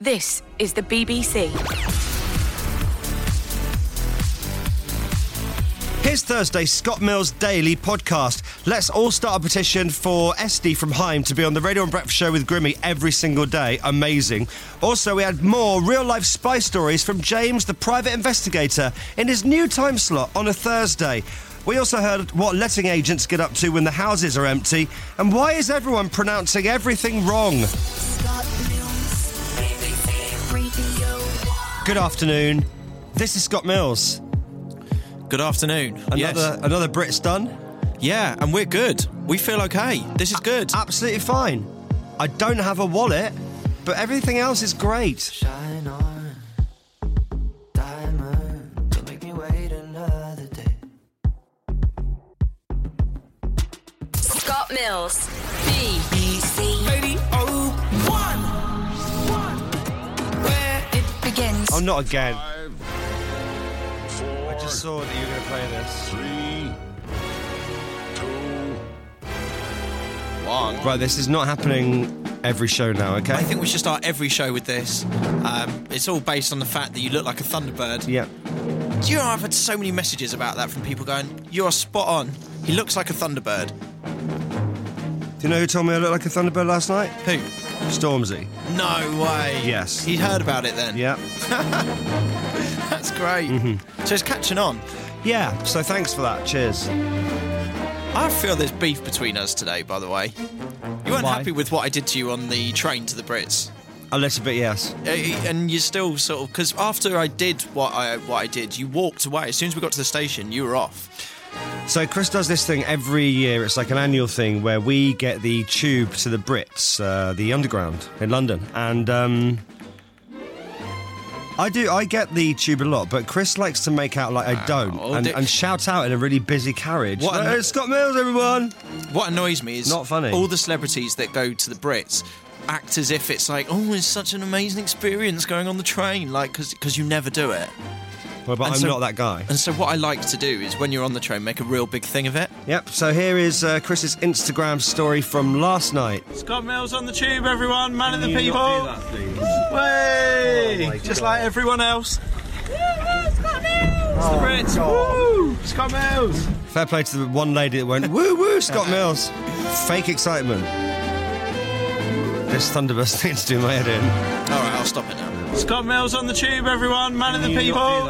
This is the BBC. Here's Thursday's Scott Mills Daily Podcast. Let's all start a petition for Esty from Haim to be on the Radio and Breakfast Show with Grimmy every single day. Amazing. Also, we had more real-life spy stories from James, the private investigator, in his new time slot on a Thursday. We also heard what letting agents get up to when the houses are empty, and why is everyone pronouncing everything wrong? Good afternoon. This is Scott Mills. Good afternoon. Another Brit's done? Yeah, and we're good. We feel okay. This is good. Absolutely fine. I don't have a wallet, but everything else is great. Shine on, diamond, don't make me wait another day. Scott Mills, BBC. 801, where it begins. Oh, not again. 5, 4, I just saw that you were going to play this. 3, 2, 1. Right, this is not happening every show now, okay? I think we should start every show with this. It's all based on the fact that you look like a Thunderbird. Yeah. Do you know, I've had so many messages about that from people going, you are spot on. He looks like a Thunderbird. Do you know who told me I looked like a Thunderbird last night? Who? Stormzy. No way. Yes. He'd heard about it then. Yeah. That's great. Mm-hmm. So it's catching on. Yeah, so thanks for that. Cheers. I feel there's beef between us today, by the way. You weren't Why? happy with what I did to you on the train to the Brits. A little bit, yes. And you still sort of... Because after I did what I did, you walked away. As soon as we got to the station, you were off. So Chris does this thing every year. It's like an annual thing where we get the tube to the Brits, the Underground in London. And I get the tube a lot, but Chris likes to make out like I don't and shout out in a really busy carriage. What Hey, Scott Mills, everyone! What annoys me is... Not funny. All the celebrities that go to the Brits act as if it's like, oh, it's such an amazing experience going on the train, like, because you never do it. Well, but And I'm so- not that guy. And so what I like to do is when you're on the train, make a real big thing of it. Yep, so here is Chris's Instagram story from last night. Scott Mills on the tube, everyone. Man of the people. Way! Just like everyone else. Scott Mills! It's the Brits. Woo! Scott Mills. Fair play to the one lady that went, woo woo, Scott Mills. Fake excitement. This Thunderbird thing's doing my head in. All right, I'll stop it now. Scott Mills on the tube, everyone. Man of the people.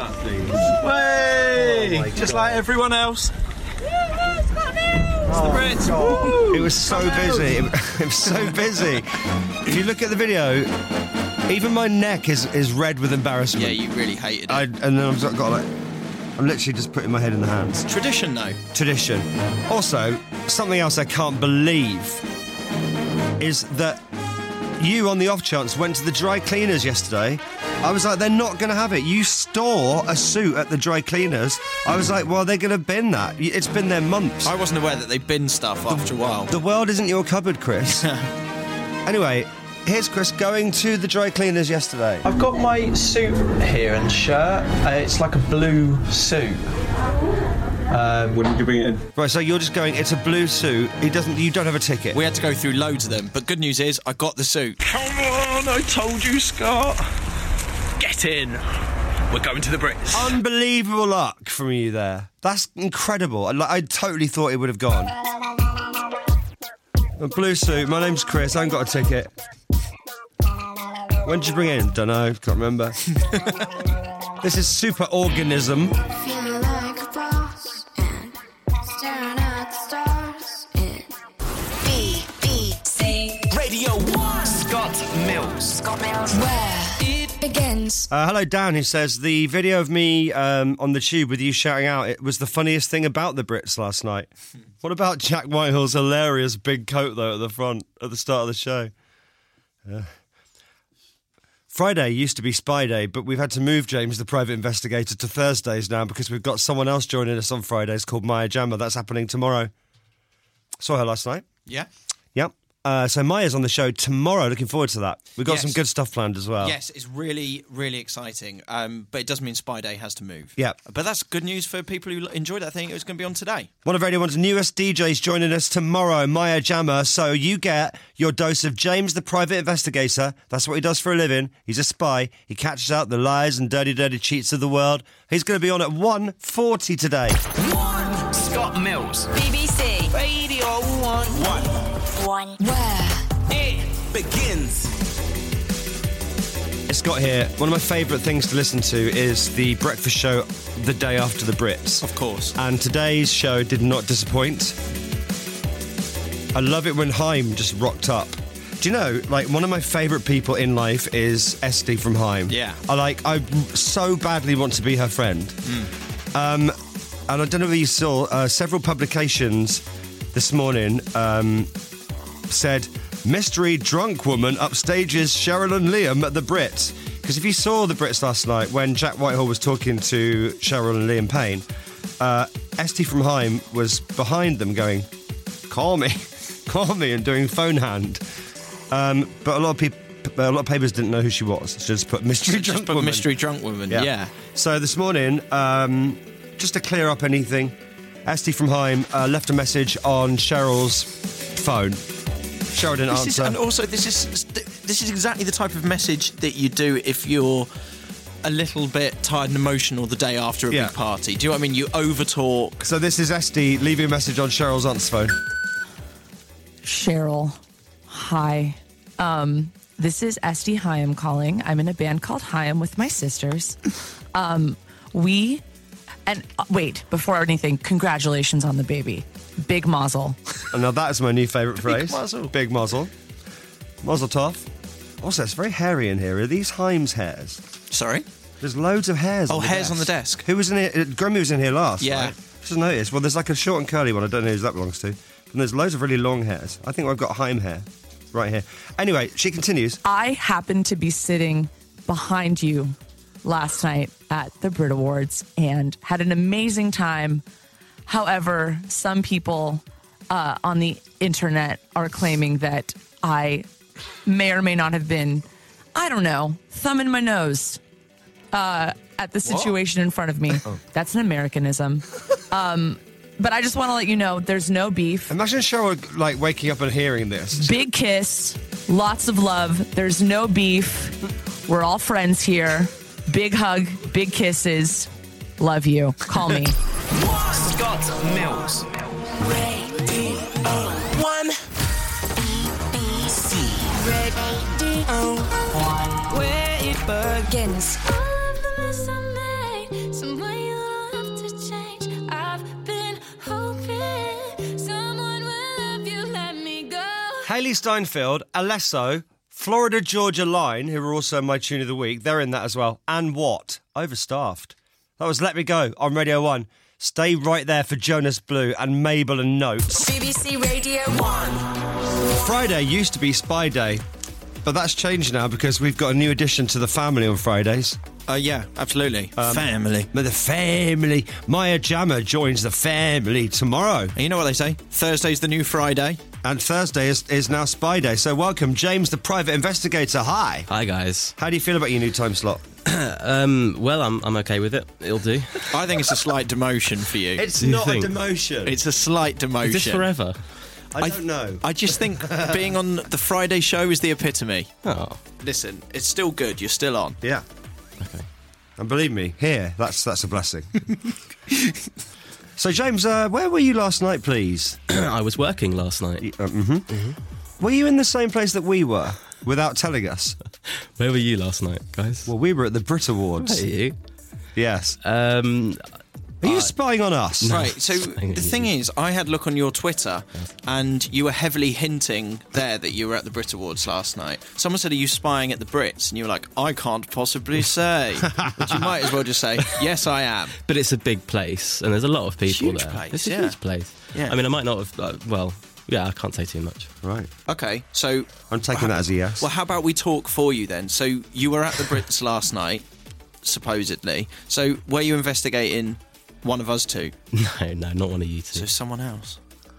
Way! Just like everyone else. Scott Mills! It's the Brits. Woo! It was so busy. It was so busy. If you look at the video, even my neck is red with embarrassment. Yeah, you really hated it. And then I'm literally just putting my head in the hands. Tradition, though. Tradition. Also, something else I can't believe is that you, on the off chance, went to the dry cleaners yesterday. I was like, they're not going to have it. You store a suit at the dry cleaners. I was like, well, they're going to bin that. It's been there months. I wasn't aware that they bin stuff after a while. The world isn't your cupboard, Chris. Anyway, here's Chris going to the dry cleaners yesterday. I've got my suit here and shirt. It's like a blue suit. When did you bring it in? Right, so you're just going, it's a blue suit. You don't have a ticket. We had to go through loads of them, but good news is I got the suit. Come on, I told you, Scott. Get in. We're going to the Brits. Unbelievable luck from you there. That's incredible. I totally thought it would have gone. A blue suit. My name's Chris. I haven't got a ticket. When did you bring it in? Don't know. Can't remember. This is Super Organism. Feeling like a boss and staring at the stars in BBC Radio 1. Scott Mills. Where it begins. Hello, Dan, who says, the video of me on the tube with you shouting out, it was the funniest thing about the Brits last night. What about Jack Whitehall's hilarious big coat, though, at the front, at the start of the show? Friday used to be Spy Day, but we've had to move James, the private investigator, to Thursdays now because we've got someone else joining us on Fridays called Maya Jama. That's happening tomorrow. Saw her last night. Yeah? Yep. So Maya's on the show tomorrow. Looking forward to that. We've got Yes. some good stuff planned as well. Yes, it's really, really exciting. But it does mean Spy Day has to move. Yeah. But that's good news for people who enjoyed it. I think it was going to be on today. One of Radio 1's newest DJs joining us tomorrow, Maya Jama. So you get your dose of James the Private Investigator. That's what he does for a living. He's a spy. He catches out the lies and dirty, dirty cheats of the world. He's going to be on at 1:40 today. Scott Mills. BBC. Radio 1. Where? It begins. Scott here. One of my favourite things to listen to is the breakfast show the day after the Brits. Of course. And today's show did not disappoint. I love it when Haim just rocked up. Do you know, like, one of my favourite people in life is Esty from Haim. Yeah. I so badly want to be her friend. And I don't know if you saw, several publications this morning said, mystery drunk woman upstages Cheryl and Liam at the Brits. Because if you saw the Brits last night, when Jack Whitehall was talking to Cheryl and Liam Payne, Esty from Haim was behind them going, call me, and doing phone hand. But a lot of papers didn't know who she was. So just put mystery drunk woman. Mystery drunk woman, yeah. So this morning, just to clear up anything, Esty from Haim left a message on Cheryl's phone. Cheryl didn't answer. And also, this is exactly the type of message that you do if you're a little bit tired and emotional the day after a Yeah. big party. Do you know what I mean? You over-talk. So this is Esty leaving a message on Cheryl's aunt's phone. Cheryl, hi. This is Esty Haim calling. I'm in a band called Haim with my sisters. Wait, before anything, congratulations on the baby. Big mazel. And now that is my new favourite phrase. muzzle. Big muzzle. Muzzle tough. Also, it's very hairy in here. Are these Haim's hairs? Sorry? There's loads of hairs Oh, on the hairs desk. on the desk. Who was in here? Grimmy was in here last, Yeah. right? Just noticed. Well, there's like a short and curly one. I don't know who that belongs to. And there's loads of really long hairs. I think I've got Haim hair right here. Anyway, she continues. I happened to be sitting behind you last night at the Brit Awards and had an amazing time. However, some people on the internet are claiming that I may or may not have been, I don't know, thumbing my nose at the situation in front of me. That's an Americanism. But I just want to let you know there's no beef. Imagine Cheryl like waking up and hearing this. Big kiss, lots of love. There's no beef. We're all friends here. Big hug, big kisses. Love you. Call me. Scott Mills. Radio 1. BBC. Radio 1. Where it begins. All of the mess I made, someone you don't have to change. I've been hoping someone will love you, let me go. Hayley Steinfeld, Alesso, Florida Georgia Line, who are also my tune of the week, they're in that as well. And what? Overstaffed. That was Let Me Go on Radio 1. Stay right there for Jonas Blue and Mabel and Notes. BBC Radio 1. Friday used to be Spy Day, but that's changed now because we've got a new addition to the family on Fridays. Yeah, absolutely. Family. The family. Maya Jama joins the family tomorrow. And you know what they say? Thursday's the new Friday. And Thursday is now Spy Day. So welcome, James the Private Investigator. Hi. Hi guys. How do you feel about your new time slot? Well, I'm okay with it. It'll do. I think it's a slight demotion for you. It's you not think? a demotion. It's a slight demotion. Is this forever? I don't know. I just think being on the Friday show is the epitome. Oh. Listen, it's still good. You're still on. Yeah. Okay. And believe me, here, that's a blessing. So, James, where were you last night, please? I was working last night. Were you in the same place that we were, without telling us? Where were you last night, guys? Well, we were at the Brit Awards. Where are you? Yes. Are you spying on us? Right, so the thing is, I had a look on your Twitter, and you were heavily hinting there that you were at the Brit Awards last night. Someone said, are you spying at the Brits? And you were like, I can't possibly say. But you might as well just say, yes, I am. But it's a big place, and there's a lot of people Huge there. place, It's a yeah. huge place. Yeah. I mean, I might not have... yeah, I can't say too much. Right. Okay, so... I'm taking that as a yes. Well, how about we talk for you then? So you were at the Brits last night, supposedly. So were you investigating one of us two? No, not one of you two. So someone else?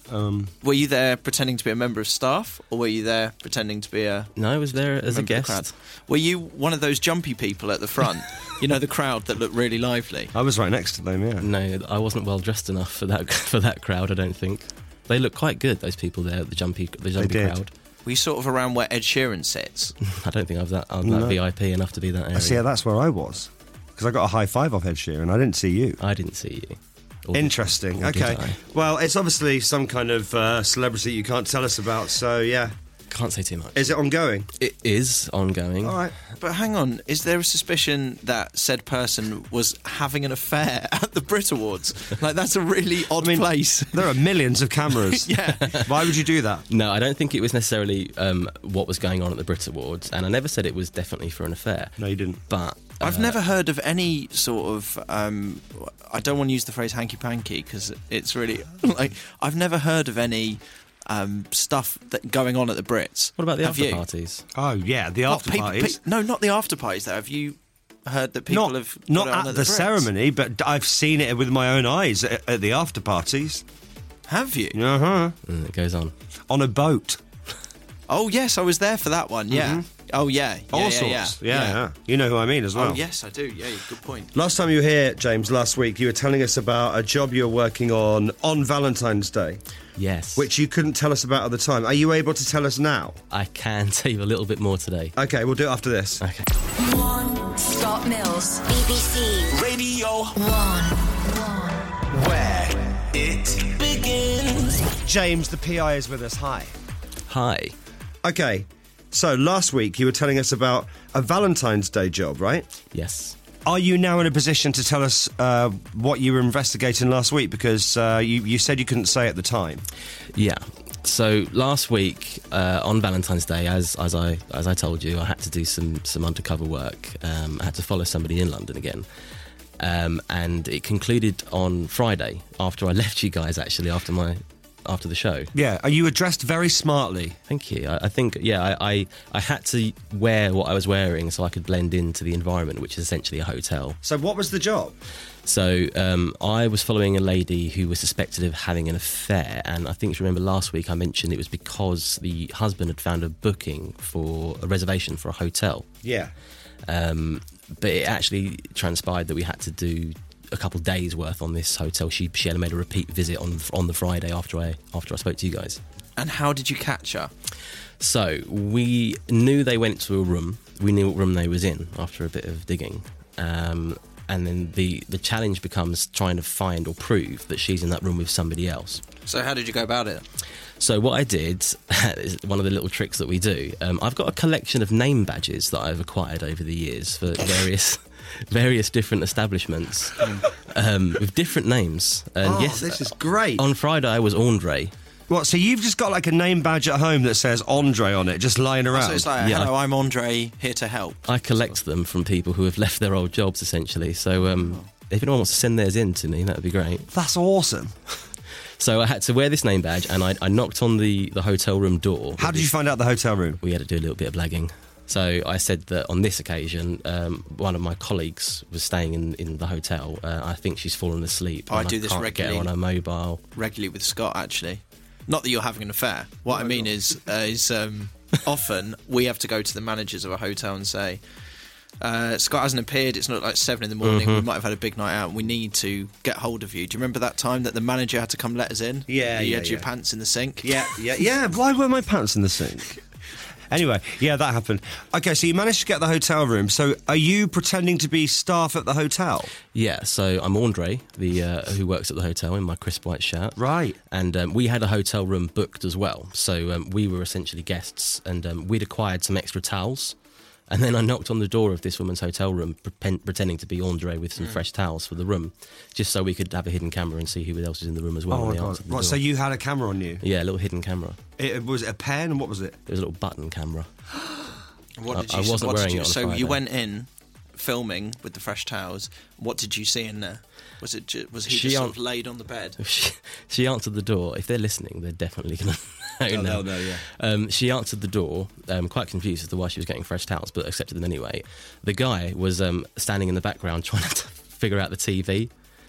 Were you there pretending to be a member of staff, or were you there pretending to be a... No, I was there as a member of the crowd? guest. Were you one of those jumpy people at the front? You know, the crowd that looked really lively? I was right next to them, yeah. No, I wasn't well dressed enough for that crowd, I don't think. They look quite good, those people there, the jumpy did. crowd. Were you sort of around where Ed Sheeran sits? I don't think I'm that VIP enough to be that area. I see, that's where I was. Because I got a high five off Ed Sheeran. I didn't see you. I didn't see you. Or Interesting. or did Okay. I? Well, it's obviously some kind of celebrity you can't tell us about, so yeah. Can't say too much. Is it ongoing? It is ongoing. All right. But hang on, is there a suspicion that said person was having an affair at the Brit Awards? Like, that's a really odd place. There are millions of cameras. Yeah. Why would you do that? No, I don't think it was necessarily what was going on at the Brit Awards, and I never said it was definitely for an affair. No, you didn't. But I've never heard of any sort of... I don't want to use the phrase hanky-panky, because it's really... like, I've never heard of any... stuff that going on at the Brits. What about the Have after you? parties? Oh, yeah, the after parties. No, not the after parties, though. Have you heard that people have got Not it on at the the Brits? ceremony, but I've seen it with my own eyes at the after parties. Have you? Uh-huh. It goes on. On a boat. Oh, yes, I was there for that one, yeah. Oh, yeah. All sorts. Yeah. You know who I mean as well. Oh, yes, I do. Yeah, good point. Last time you were here, James, last week, you were telling us about a job you're working on Valentine's Day, Yes. which you couldn't tell us about at the time. Are you able to tell us now? I can tell you a little bit more today. Okay, we'll do it after this. Okay. Scott Mills, BBC Radio 1. where it begins. James, the PI, is with us. Hi. Hi. Okay, so last week you were telling us about a Valentine's Day job, right? Yes. Are you now in a position to tell us what you were investigating last week? Because you said you couldn't say at the time. Yeah. So last week on Valentine's Day, as I told you, I had to do some undercover work. I had to follow somebody in London again, and it concluded on Friday after I left you guys. Actually, after the show. Yeah, you were dressed very smartly. Thank you. I think, I had to wear what I was wearing so I could blend into the environment, which is essentially a hotel. So what was the job? So I was following a lady who was suspected of having an affair, and I think if you remember last week I mentioned it was because the husband had found a booking for a reservation for a hotel. Yeah. But it actually transpired that we had to do a couple of days worth on this hotel. She had made a repeat visit on the Friday after I spoke to you guys. And how did you catch her? So we knew they went to a room. We knew what room they was in after a bit of digging. And then the challenge becomes trying to find or prove that she's in that room with somebody else. So how did you go about it? So what I did is one of the little tricks that we do. I've got a collection of name badges that I've acquired over the years for various different establishments with different names. And yes, this is great. On Friday I was Andre. What, so you've just got like a name badge at home that says Andre on it, just lying around? So it's like, Yeah. hello, I'm Andre, here to help. I collect them from people who have left their old jobs, essentially. So if anyone wants to send theirs in to me, that would be great. That's awesome. So I had to wear this name badge, and I knocked on the hotel room door. How did you find out the hotel room? We had to do a little bit of blagging. So I said that on this occasion, one of my colleagues was staying in the hotel. I think she's fallen asleep. I and do this can't regularly. Get her on her mobile. Regularly with Scott, actually. Not that you're having an affair. What I mean is often we have to go to the managers of a hotel and say, Scott hasn't appeared, it's not like 7 in the morning, we might have had a big night out, we need to get hold of you. Do you remember that time that the manager had to come let us in? Yeah, You yeah, had your yeah. pants in the sink? Yeah. Why were my pants in the sink? Anyway, yeah, that happened. Okay, so you managed to get the hotel room. So are you pretending to be staff at the hotel? Yeah, so I'm Andre, who works at the hotel in my crisp white shirt. Right. And we had a hotel room booked as well. So we were essentially guests, and we'd acquired some extra towels. And then I knocked on the door of this woman's hotel room, pretending to be Andre with some fresh towels for the room, just so we could have a hidden camera and see who else was in the room as well. Oh, when my they God. answered the What, door. so you had a camera on you? Yeah, a little hidden camera. Was it a pen, and what was it? It was a little button camera. What did I you, wasn't what did wearing you, it on So Friday. you went in filming with the fresh towels. What did you see in there? Was he She just sort an- of laid on the bed? She answered the door. If they're listening, they're definitely going to know now. they'll know, yeah. She answered the door, quite confused as to why she was getting fresh towels, but accepted them anyway. The guy was standing in the background trying to figure out the TV.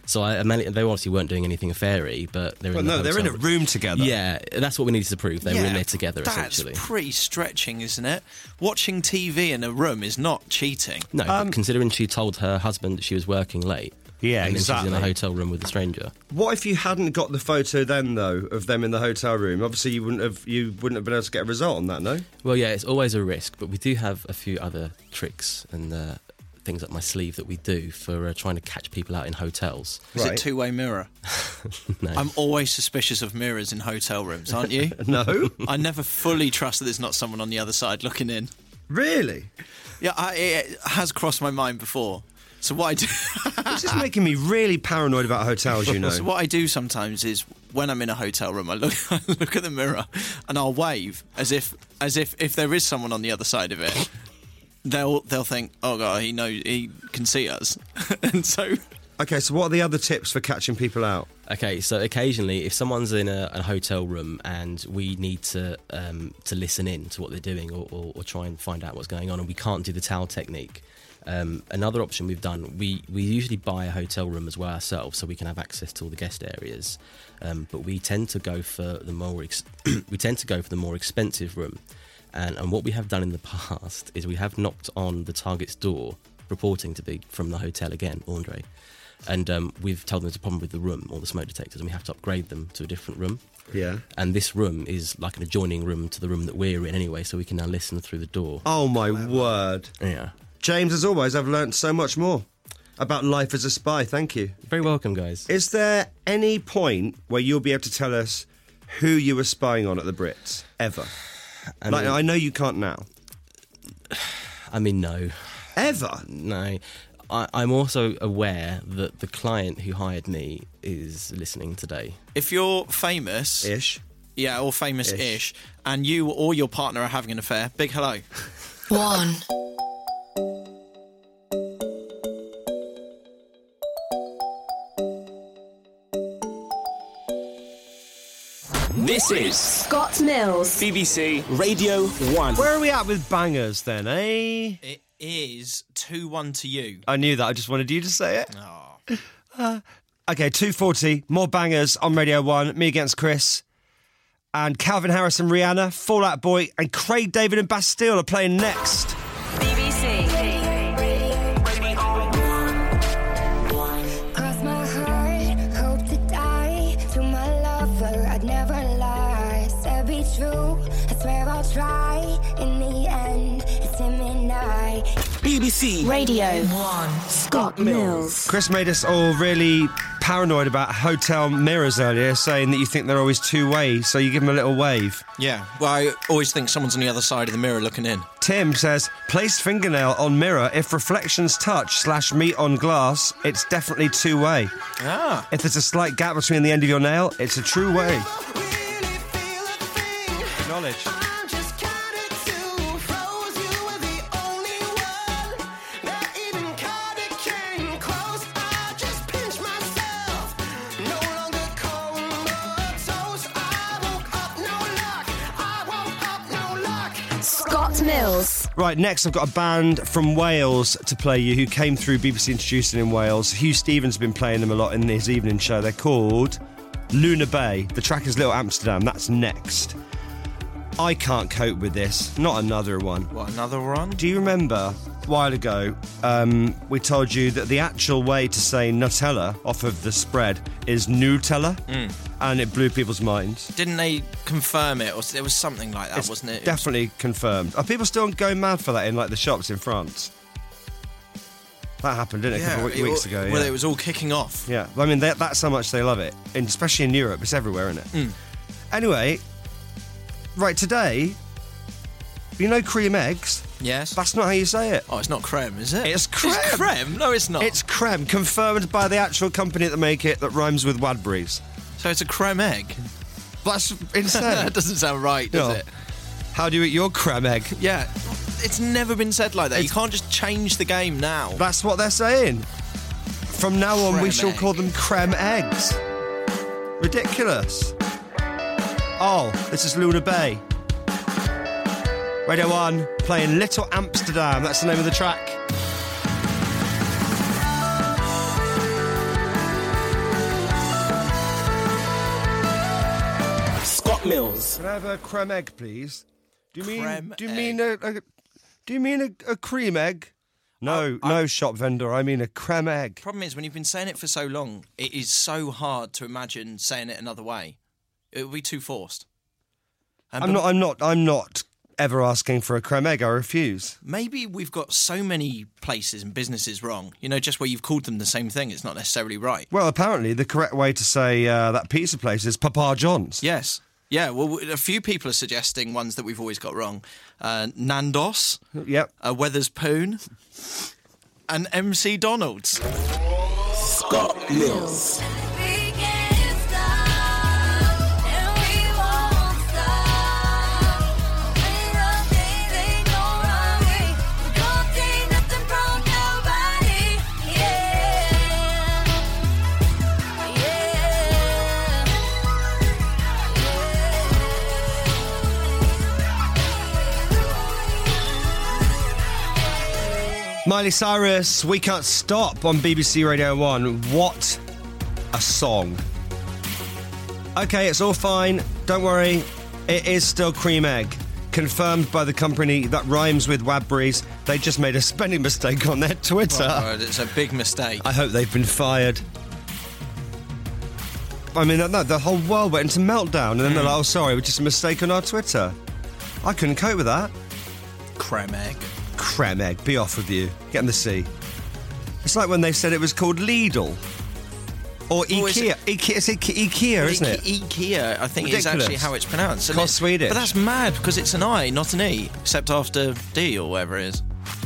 So they obviously weren't doing anything affair-y, but they're in they're in a room together. Yeah, that's what we needed to prove. They were in there together, essentially. That's pretty stretching, isn't it? Watching TV in a room is not cheating. No, but considering she told her husband that she was working late. Yeah, and exactly. She's in a hotel room with a stranger. What if you hadn't got the photo then, though, of them in the hotel room? Obviously, you wouldn't have been able to get a result on that, no? Well, yeah, it's always a risk, but we do have a few other tricks and things up my sleeve that we do for trying to catch people out in hotels. Is it two-way mirror? No. I'm always suspicious of mirrors in hotel rooms, aren't you? No. I never fully trust that there's not someone on the other side looking in. Really? Yeah, it has crossed my mind before. So what I do... This is making me really paranoid about hotels, you know. So what I do sometimes is, when I'm in a hotel room, I look at the mirror and I'll wave as if there is someone on the other side of it. They'll think, oh God, he can see us. And so... Okay, so what are the other tips for catching people out? Okay, so occasionally, if someone's in a hotel room and we need to listen in to what they're doing or try and find out what's going on, and we can't do the towel technique, another option we've done, we usually buy a hotel room as well ourselves, so we can have access to all the guest areas. But we tend to go for the more expensive room, and what we have done in the past is we have knocked on the target's door, purporting to be from the hotel again, Andre. And we've told them there's a problem with the room or the smoke detectors, and we have to upgrade them to a different room. Yeah. And this room is like an adjoining room to the room that we're in anyway, so we can now listen through the door. Oh, my word. Yeah. James, as always, I've learnt so much more about life as a spy. Thank you. Very welcome, guys. Is there any point where you'll be able to tell us who you were spying on at the Brits? Ever? I know you can't now. I mean, no. Ever? No. I'm also aware that the client who hired me is listening today. If you're famous... Ish. Yeah, or famous-ish, and you or your partner are having an affair, big hello. 1. This is Scott Mills, BBC Radio 1. Where are we at with bangers then, eh? It is 2-1 to you. I knew that. I just wanted you to say it. Oh. Okay, 2:40. More bangers on Radio 1. Me against Chris. And Calvin Harris and Rihanna, Fall Out Boy, and Craig David and Bastille are playing next. BBC. Cross my heart, hope to die. To my lover, I'd never lie. Said be true, I swear I'll try. In the end, it's him and I. BBC Radio 1. Scott Mills. Chris made us all really paranoid about hotel mirrors earlier, saying that you think they're always two-way, so you give them a little wave. Yeah, well, I always think someone's on the other side of the mirror looking in. Tim says, place fingernail on mirror. If reflections touch / meet on glass, it's definitely two-way. Ah. If there's a slight gap between the end of your nail, it's a true way. Knowledge. Scott Mills. Right, next I've got a band from Wales to play you who came through BBC Introducing in Wales. Hugh Stevens has been playing them a lot in his evening show. They're called Luna Bay. The track is Little Amsterdam. That's next. I can't cope with this. Not another one. What, another one? Do you remember a while ago we told you that the actual way to say Nutella off of the spread is Nutella? And it blew people's minds. Didn't they confirm it? Or there was something like that, wasn't it? Definitely confirmed. Are people still going mad for that in like the shops in France? That happened, didn't it, a couple of weeks ago? Well, yeah. it was all kicking off. Yeah, I mean, that's how much they love it. And especially in Europe, it's everywhere, isn't it? Anyway, right, today, you know cream eggs? Yes. That's not how you say it. Oh, it's not creme, is it? It's creme. It's creme? No, it's not. It's creme, confirmed by the actual company that make it that rhymes with Wadbury's. So it's a creme egg? That's insane. That doesn't sound right, does it? How do you eat your creme egg? Yeah, it's never been said like that. You can't just change the game now. That's what they're saying. From now on, we Creme shall egg. call them creme eggs. Ridiculous. Oh, this is Luna Bay. Radio 1, playing Little Amsterdam. That's the name of the track. Mills. Can I have a creme egg, please? Do you Creme mean a cream egg? No, no, shop vendor. I mean a creme egg. Problem is, when you've been saying it for so long, it is so hard to imagine saying it another way. It would be too forced. I'm not ever asking for a creme egg. I refuse. Maybe we've got so many places and businesses wrong. You know, just where you've called them the same thing, it's not necessarily right. Well, apparently the correct way to say that pizza place is Papa John's. Yes. Yeah, well, a few people are suggesting ones that we've always got wrong. Nandos. Yep. Wetherspoon. And MC Donald's. Scott Mills. Miley Cyrus, We Can't Stop on BBC Radio 1. What a song. Okay, it's all fine. Don't worry. It is still cream egg. Confirmed by the company that rhymes with Wadbury's. They just made a spelling mistake on their Twitter. Oh, it's a big mistake. I hope they've been fired. I mean, no, the whole world went into meltdown, and then they're like, oh, sorry, it was just a mistake on our Twitter. I couldn't cope with that. Creme egg. Creme egg, be off with you. Get in the sea. It's like when they said it was called Lidl. Or IKEA. It's IKEA, isn't it? IKEA, I think, Ridiculous. is actually how it's pronounced. It's Swedish. But that's mad, because it's an I, not an E, except after D or whatever it is.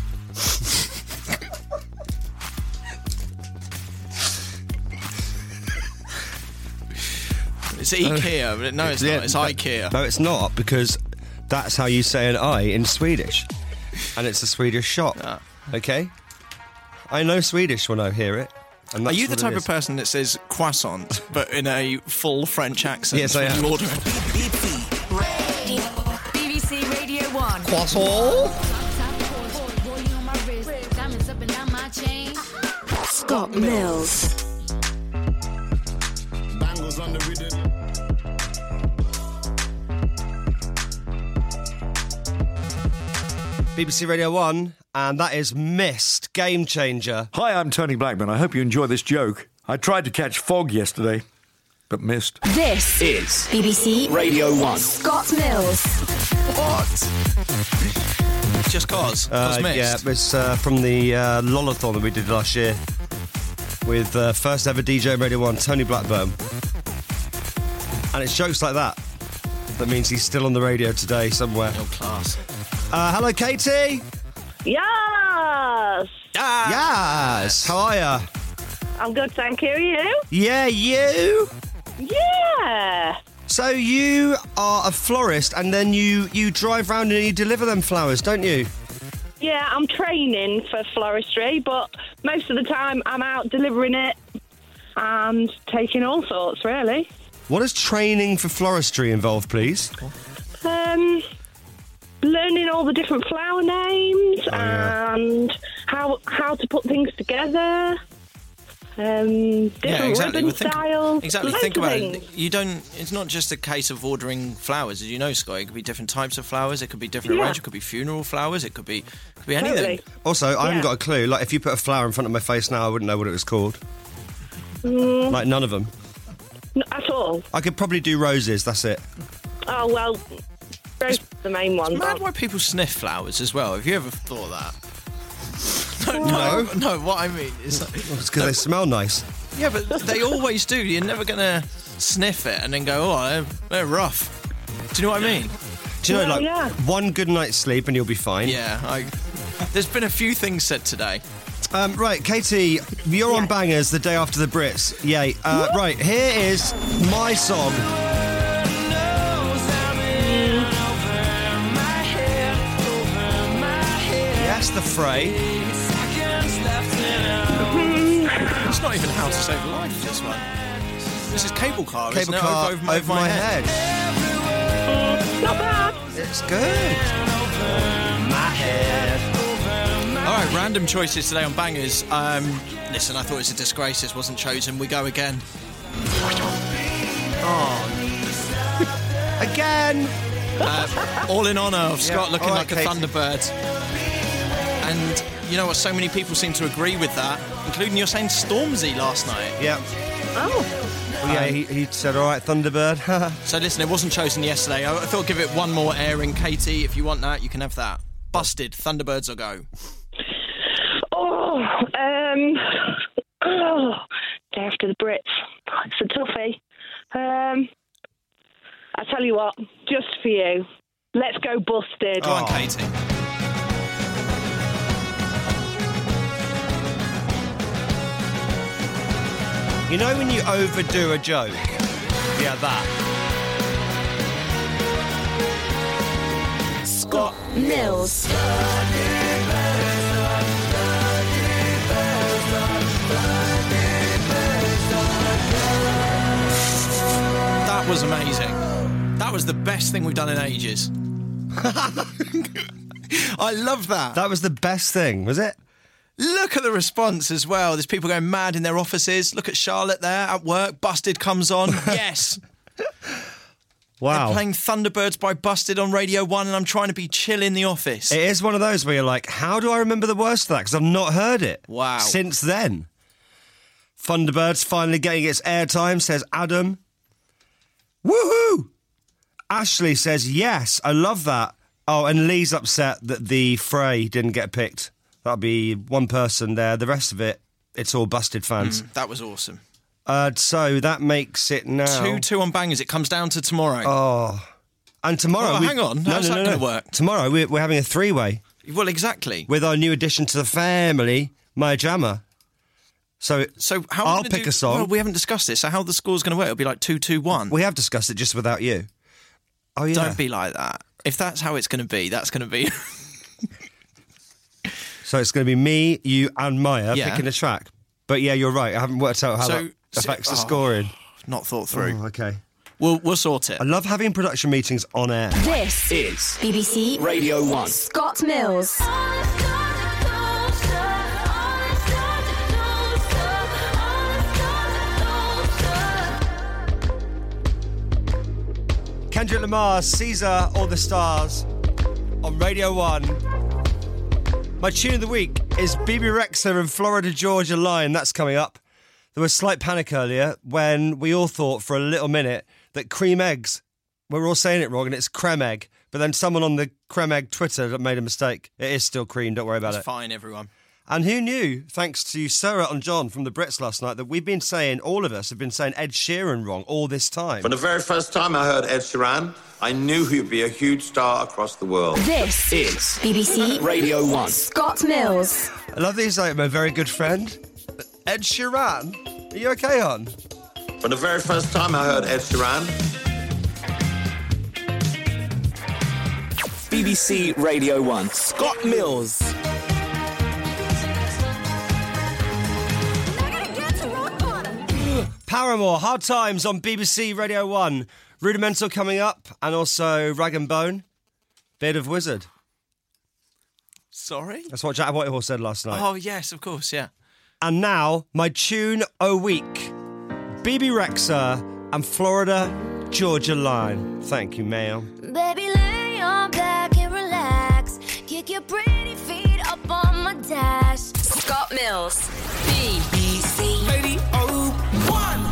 It's IKEA, but no, it's not. It's IKEA. No, it's not, because that's how you say an I in Swedish. And it's a Swedish shop. Okay? I know Swedish when I hear it. And Are that's you the what it type is. of person that says croissant, but in a full French accent? Yes, I when am. you order it? BBC Radio 1. Croissant? Scott Mills. Bangles on the rhythm. BBC Radio 1, and that is Mist, Game Changer. Hi, I'm Tony Blackman. I hope you enjoy this joke. I tried to catch fog yesterday, but missed. This Is BBC Radio 1. Scott Mills. What? Just cause? Cause missed? Yeah, it's from the Lollathon that we did last year with first ever DJ Radio 1, Tony Blackburn. And it's jokes like that that means he's still on the radio today somewhere. Your class. Hello, Katie. Yes. Yes. How are ya? I'm good, thank you. You? Yeah, you? Yeah. So you are a florist, and then you drive around and you deliver them flowers, don't you? Yeah, I'm training for floristry, but most of the time I'm out delivering it and taking all sorts, really. What does training for floristry involve, please? Learning all the different flower names and how to put things together. Different ribbon styles. Exactly. loads Think of about things. it. You don't. It's not just a case of ordering flowers, as you know, Scott. It could be different types of flowers. It could be different Yeah. range. It could be funeral flowers. It could be anything. Totally. Also, I haven't Yeah. got a clue. Like, if you put a flower in front of my face now, I wouldn't know what it was called. Like, none of them. Not at all. I could probably do roses, that's it. Oh, well, rose is the main one. It's mad but- why people sniff flowers as well. Have you ever thought that? No. No, what I mean is that, It's because they smell nice. yeah, but they always do. You're never gonna sniff it and then go, oh, they're rough. Do you know what I mean? Do you know, Yeah, like, yeah. one good night's sleep and you'll be fine? Yeah. There's been a few things said today. Right, Katie, you're on Bangers the day after the Brits. Yay. Right, here is my song. Yes, the Fray. It's not even How to Save a Life, this one. This is Cable Car, Cable isn't it? Car Over my head. Not bad. It's good. My head. All right, random choices today on Bangers. Listen, I thought it was a disgrace this wasn't chosen. We go again. again. All in honour of Scott looking all like right, a Katie. Thunderbird. And you know what? So many people seem to agree with that, including you're saying Stormzy last night. Yeah. Well, yeah, he said, all right, Thunderbird. So listen, it wasn't chosen yesterday. I thought I'd give it one more airing. Katie, if you want that, you can have that. Busted, Thunderbirds or go? Day after the Brits. It's a toughie. I tell you what, just for you, let's go Busted. Go on, Katie. You know when you overdo a joke? Yeah, that. Scott Mills. That was amazing. That was the best thing we've done in ages. I love that. That was the best thing, was it? Look at the response as well. There's people going mad in their offices. Look at Charlotte there at work. Busted comes on. Yes. Wow. They're playing Thunderbirds by Busted on Radio 1 and I'm trying to be chill in the office. It is one of those where you're like, how do I remember the worst of that? Because I've not heard it. Wow. Since then. Thunderbirds finally getting its airtime, says Adam. Woohoo! Ashley says, yes, I love that. Oh, and Lee's upset that the Fray didn't get picked. That'll be one person there. The rest of it, it's all Busted fans. That was awesome. So that makes it now 2-2 on bangers. It comes down to tomorrow. Oh, and tomorrow. Hang on. How's that going to work? Tomorrow we're having a three-way. Well, exactly. With our new addition to the family, Maya Jama. So how I'll pick a song. Well, we haven't discussed this. So how the score's going to work? It'll be like 2-2-1. We have discussed it just without you. Oh yeah. Don't be like that. If that's how it's going to be, that's going to be. So it's going to be me, you, and Maya Yeah. picking a track. But yeah, you're right. I haven't worked out how that affects the scoring. Not thought through. Oh, okay. We'll sort it. I love having production meetings on air. This is BBC Radio 1. Scott Mills. Kendrick Lamar, Caesar, All the Stars on Radio 1. My tune of the week is BB Rexa and Florida Georgia Line. That's coming up. There was slight panic earlier when we all thought for a little minute that cream eggs, we're all saying it wrong and it's creme egg. But then someone on the creme egg Twitter made a mistake. It is still cream, don't worry about It's it. fine, everyone. And who knew, thanks to Sarah and John from the Brits last night, that we've been saying, all of us have been saying Ed Sheeran wrong all this time. For the very first time I heard Ed Sheeran, I knew he'd be a huge star across the world. This is BBC Radio 1. Scott Mills. I love these, like, my very good friend, Ed Sheeran. Are you okay, hon? For the very first time I heard Ed Sheeran. BBC Radio 1. Scott Mills. Paramore, Hard Times on BBC Radio 1. Rudimental coming up, and also Rag and Bone. Beard of Wizard. Sorry? That's what Jack Whitehall said last night. Oh, yes, of course, yeah. And now, my tune o' week. BB Rexa and Florida Georgia Line. Thank you, Mail. Baby, lay on back and relax. Kick your pretty feet up on my dash. Scott Mills. BBC Radio 1.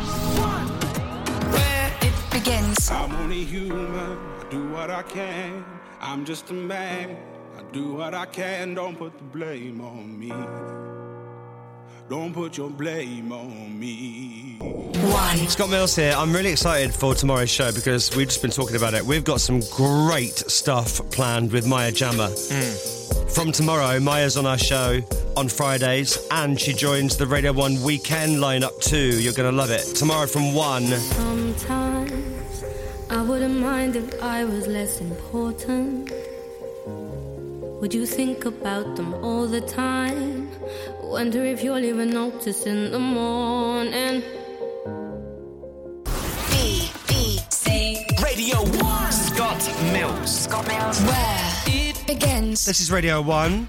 Where it begins. I'm only human. I do what I can. I'm just a man. I do what I can. Don't put the blame on me. Don't put your blame on me. Scott Mills here. I'm really excited for tomorrow's show because we've just been talking about it. We've got some great stuff planned with Maya Jama. From tomorrow, Maya's on our show on Fridays and she joins the Radio 1 weekend lineup too. You're going to love it. Tomorrow from 1. Sometimes I wouldn't mind if I was less important. Would you think about them all the time? Wonder if you'll even notice in the morning. BBC Radio 1. Scott Mills. Scott Mills. Where it begins. This is Radio 1.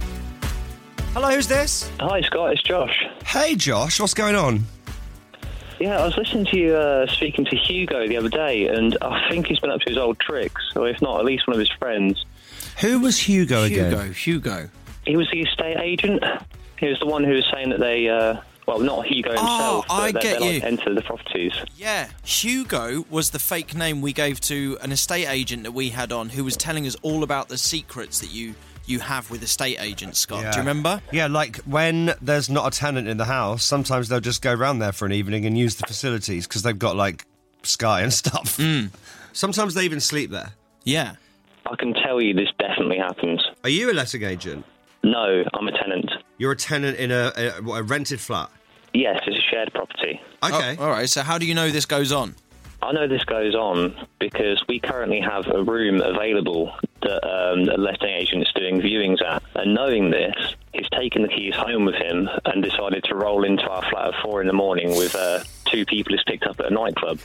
Hello, who's this? Hi, Scott. It's Josh. Hey, Josh. What's going on? Yeah, I was listening to you speaking to Hugo the other day, and I think he's been up to his old tricks, or if not, at least one of his friends. Who was Hugo again? Hugo. He was the estate agent. He was the one who was saying that they, well, not Hugo himself, I but get they you. enter the properties. Yeah, Hugo was the fake name we gave to an estate agent that we had on, who was telling us all about the secrets that you have with estate agents, Scott. Yeah. Do you remember? Yeah, like when there's not a tenant in the house, sometimes they'll just go round there for an evening and use the facilities because they've got, like, Sky and stuff. Sometimes they even sleep there. Yeah. I can tell you this definitely happens. Are you a letting agent? No, I'm a tenant. You're a tenant in a rented flat? Yes, it's a shared property. Okay. Oh, all right, so how do you know this goes on? I know this goes on because we currently have a room available that a letting agent is doing viewings at. And knowing this, he's taken the keys home with him and decided to roll into our flat at 4 a.m. with 2 people he's picked up at a nightclub.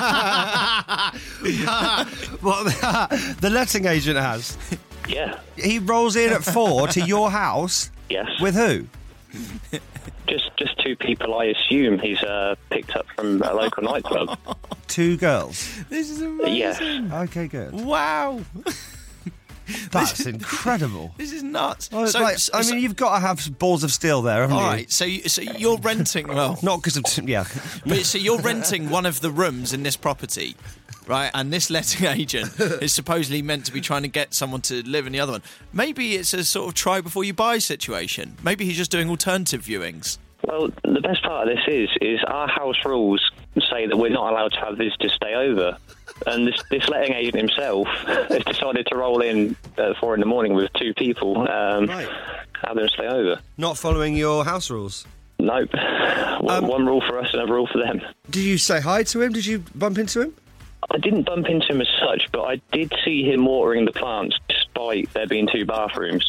Well, the letting agent has? Yeah. He rolls in at 4 to your house? Yes. With who? Just 2 people I assume he's picked up from a local nightclub. 2 girls? This is amazing. Yeah. Okay, good. Wow. That's incredible. This is nuts. Well, I mean, you've got to have balls of steel there, haven't you? All right, so you're renting, well... Not because of... Yeah. But, so you're renting one of the rooms in this property, right? And this letting agent is supposedly meant to be trying to get someone to live in the other one. Maybe it's a sort of try before you buy situation. Maybe he's just doing alternative viewings. Well, the best part of this is our house rules say that we're not allowed to have visitors stay over. And this letting agent himself has decided to roll in at 4 a.m. with 2 people, have them stay over. Not following your house rules? Nope. One rule for us, another rule for them. Did you say hi to him? Did you bump into him? I didn't bump into him as such, but I did see him watering the plants despite there being 2 bathrooms.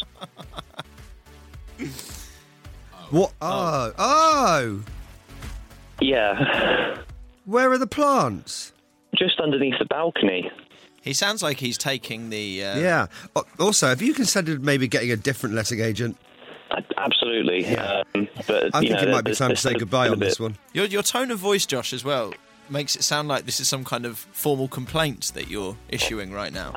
What? Oh! Yeah. Where are the plants? Just underneath the balcony. He sounds like he's taking the... Yeah. Also, have you considered maybe getting a different letting agent? Absolutely. Yeah. But I think it might be time to say goodbye on this one. Your tone of voice, Josh, as well, makes it sound like this is some kind of formal complaint that you're issuing right now.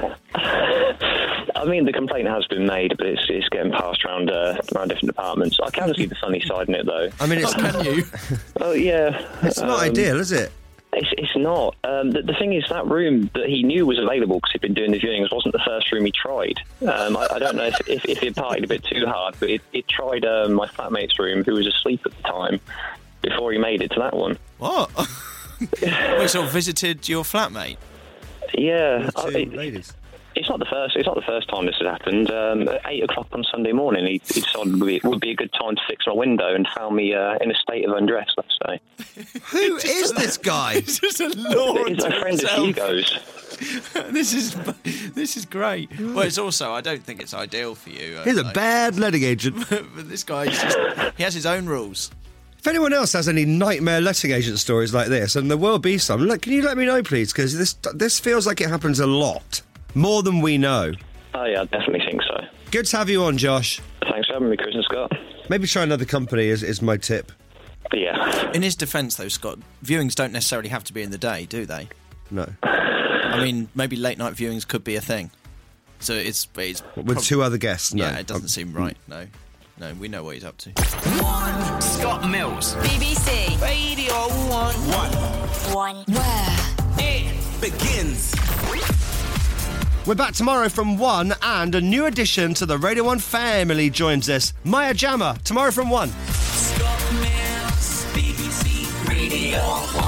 I mean, the complaint has been made, but it's getting passed around different departments. I can see the funny side in it, though. I mean, can you? Oh, yeah. It's not ideal, is it? It's not. The thing is, that room that he knew was available because he'd been doing the viewings wasn't the first room he tried. I don't know if he partied a bit too hard, but it tried my flatmate's room, who was asleep at the time, before he made it to that one. What? We sort of visited your flatmate? Yeah. Ladies. It's not the first time this has happened. At 8 o'clock on Sunday morning, he decided it would be a good time to fix my window and found me in a state of undress, let's say. Who is this guy? He's just a law He's a friend of Hugo's. This is great. Well, it's also, I don't think it's ideal for you. He's a bad letting agent. But this guy, he has his own rules. If anyone else has any nightmare letting agent stories like this, and there will be some, can you let me know, please? Because this feels like it happens a lot. More than we know. Oh, yeah, I definitely think so. Good to have you on, Josh. Thanks for having me, Chris and Scott. Maybe try another company is my tip. Yeah. In his defence, though, Scott, viewings don't necessarily have to be in the day, do they? No. I mean, maybe late night viewings could be a thing. So it's with 2 other guests. No. Yeah, it doesn't seem right. No, we know what he's up to. 1. Scott Mills. BBC. Radio 1. Where it begins. We're back tomorrow from 1, and a new addition to the Radio 1 family joins us. Maya Jama, tomorrow from 1. Scott Mills, BBC Radio 1.